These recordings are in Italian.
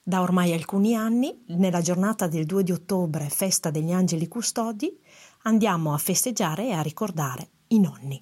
Da ormai alcuni anni, nella giornata del 2 di ottobre, festa degli angeli custodi, andiamo a festeggiare e a ricordare i nonni.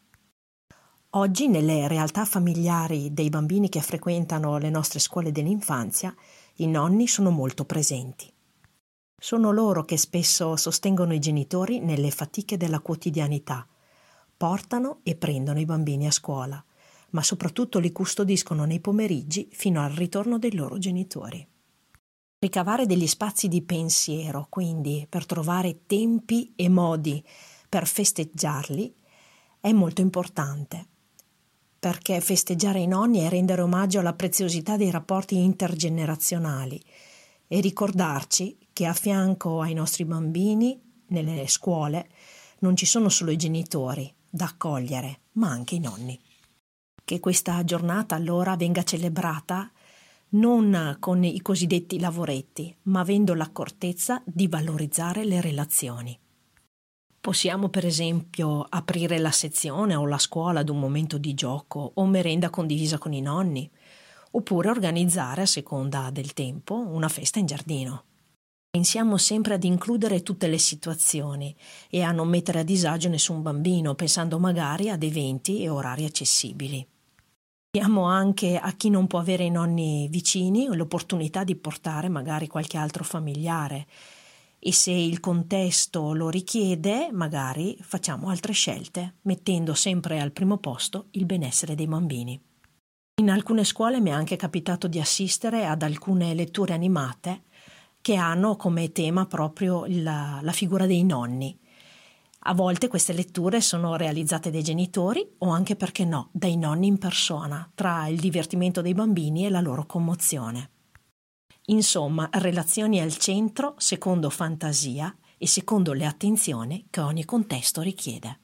Oggi, nelle realtà familiari dei bambini che frequentano le nostre scuole dell'infanzia, i nonni sono molto presenti. Sono loro che spesso sostengono i genitori nelle fatiche della quotidianità, portano e prendono i bambini a scuola, ma soprattutto li custodiscono nei pomeriggi fino al ritorno dei loro genitori. Ricavare degli spazi di pensiero, quindi, per trovare tempi e modi per festeggiarli, è molto importante, perché festeggiare i nonni è rendere omaggio alla preziosità dei rapporti intergenerazionali e ricordarci che a fianco ai nostri bambini, nelle scuole, non ci sono solo i genitori da accogliere, ma anche i nonni. Che questa giornata allora venga celebrata non con i cosiddetti lavoretti, ma avendo l'accortezza di valorizzare le relazioni. Possiamo per esempio aprire la sezione o la scuola ad un momento di gioco o merenda condivisa con i nonni, oppure organizzare, a seconda del tempo, una festa in giardino. Pensiamo sempre ad includere tutte le situazioni e a non mettere a disagio nessun bambino, pensando magari ad eventi e orari accessibili. Diamo anche a chi non può avere i nonni vicini l'opportunità di portare magari qualche altro familiare e se il contesto lo richiede, magari facciamo altre scelte, mettendo sempre al primo posto il benessere dei bambini. In alcune scuole mi è anche capitato di assistere ad alcune letture animate che hanno come tema proprio la figura dei nonni. A volte queste letture sono realizzate dai genitori o anche, perché no, dai nonni in persona, tra il divertimento dei bambini e la loro commozione. Insomma, relazioni al centro secondo fantasia e secondo le attenzioni che ogni contesto richiede.